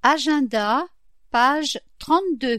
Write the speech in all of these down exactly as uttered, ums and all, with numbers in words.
Agenda, page trente-deux.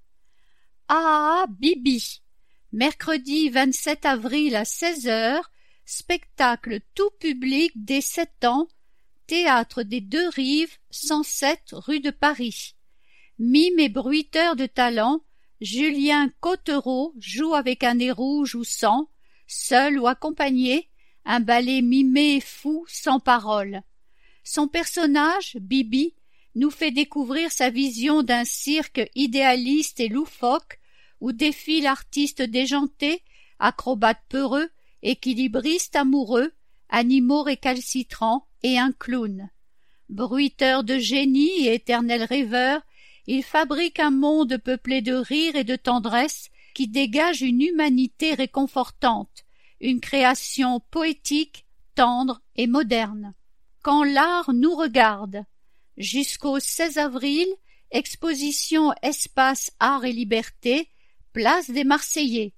Ah Bibi, mercredi vingt-sept avril à seize heures, spectacle tout public dès sept ans, théâtre des Deux Rives, cent sept rue de Paris. Mime et bruiteur de talent, Julien Cottereau joue avec un nez rouge ou sans, seul ou accompagné, un ballet mimé et fou sans parole. Son personnage, Bibi, nous fait découvrir sa vision d'un cirque idéaliste et loufoque où défilent artistes déjantés, acrobates peureux, équilibristes amoureux, animaux récalcitrants et un clown. Bruiteur de génie et éternel rêveur, il fabrique un monde peuplé de rire et de tendresse qui dégage une humanité réconfortante, une création poétique, tendre et moderne. Quand l'art nous regarde. Jusqu'au seize avril, exposition Espace Art et Liberté, place des Marseillais.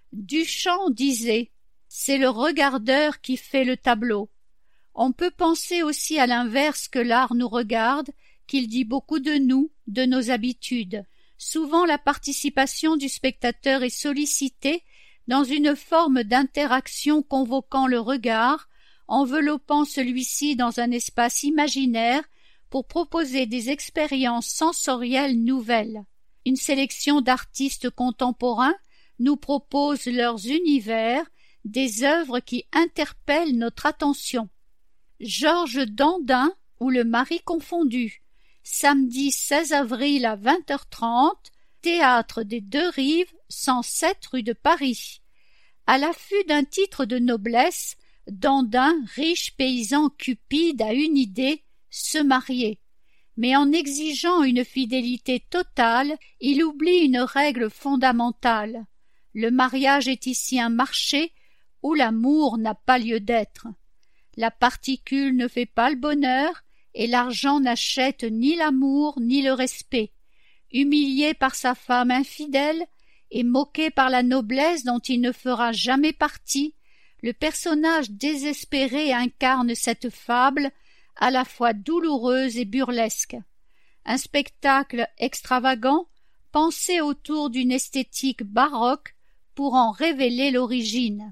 Duchamp disait « C'est le regardeur qui fait le tableau ». On peut penser aussi à l'inverse que l'art nous regarde, qu'il dit beaucoup de nous, de nos habitudes. Souvent la participation du spectateur est sollicitée dans une forme d'interaction convoquant le regard, enveloppant celui-ci dans un espace imaginaire pour proposer des expériences sensorielles nouvelles. Une sélection d'artistes contemporains nous propose leurs univers, des œuvres qui interpellent notre attention. Georges Dandin ou Le mari confondu, samedi seize avril à vingt heures trente, théâtre des Deux Rives, cent sept rue de Paris. À l'affût d'un titre de noblesse, Dandin, riche paysan cupide, a une idée, se marier. Mais en exigeant une fidélité totale, il oublie une règle fondamentale. Le mariage est ici un marché où l'amour n'a pas lieu d'être. La particule ne fait pas le bonheur et l'argent n'achète ni l'amour ni le respect. Humilié par sa femme infidèle et moqué par la noblesse dont il ne fera jamais partie, le personnage désespéré incarne cette fable à la fois douloureuse et burlesque. Un spectacle extravagant, pensé autour d'une esthétique baroque pour en révéler l'origine.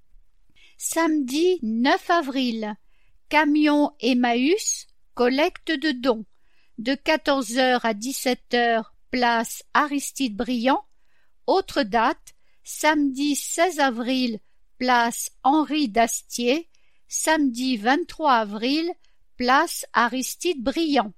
Samedi neuf avril, camion Emmaüs, collecte de dons. De quatorze heures à dix-sept heures, place Aristide Briand. Autre date, samedi seize avril, place Henri Dastier. Samedi vingt-trois avril, place Aristide Briand.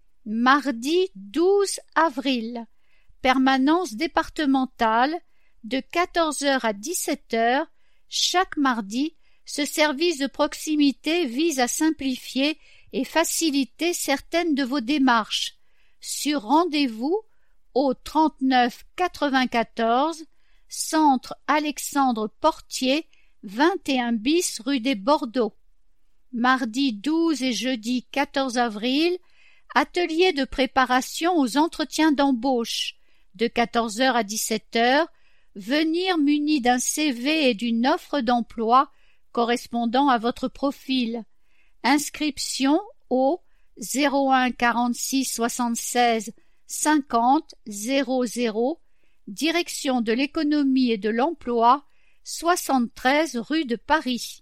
Mardi douze avril, permanence départementale, de quatorze heures à dix-sept heures, chaque mardi, ce service de proximité vise à simplifier et faciliter certaines de vos démarches. Sur rendez-vous au trente-neuf quatre-vingt-quatorze, centre Alexandre Portier, vingt et un bis rue des Bordeaux. Mardi douze et jeudi quatorze avril, atelier de préparation aux entretiens d'embauche. De quatorze heures à dix-sept heures, venir muni d'un C V et d'une offre d'emploi correspondant à votre profil. Inscription au zéro un quarante-six soixante-seize cinquante zéro zéro, direction de l'économie et de l'emploi, soixante-treize rue de Paris.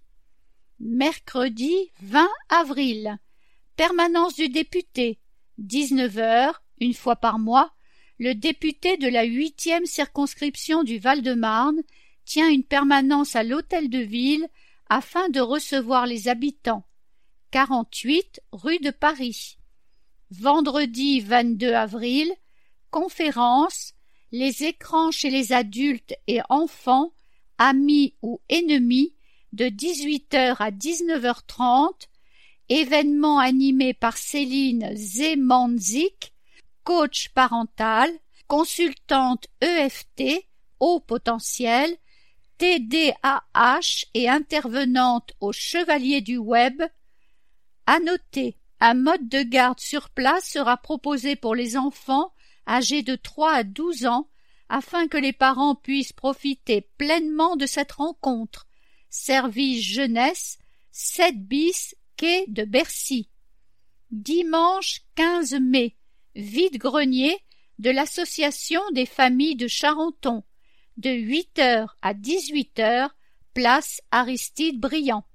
Mercredi vingt avril, permanence du député, dix-neuf heures, une fois par mois, le député de la huitième circonscription du Val-de-Marne tient une permanence à l'hôtel de ville afin de recevoir les habitants. quarante-huit rue de Paris. Vendredi vingt-deux avril, conférence, les écrans chez les adultes et enfants, amis ou ennemis, de dix-huit heures à dix-neuf heures trente, événement animé par Céline Zemanzik, coach parental, consultante E F T, haut potentiel, T D A H et intervenante au Chevalier du Web. À noter, un mode de garde sur place sera proposé pour les enfants âgés de trois à douze ans afin que les parents puissent profiter pleinement de cette rencontre. Service jeunesse, sept bis, quai de Bercy. Dimanche quinze mai, vide-grenier de l'Association des familles de Charenton, de huit heures à dix-huit heures, place Aristide Briand.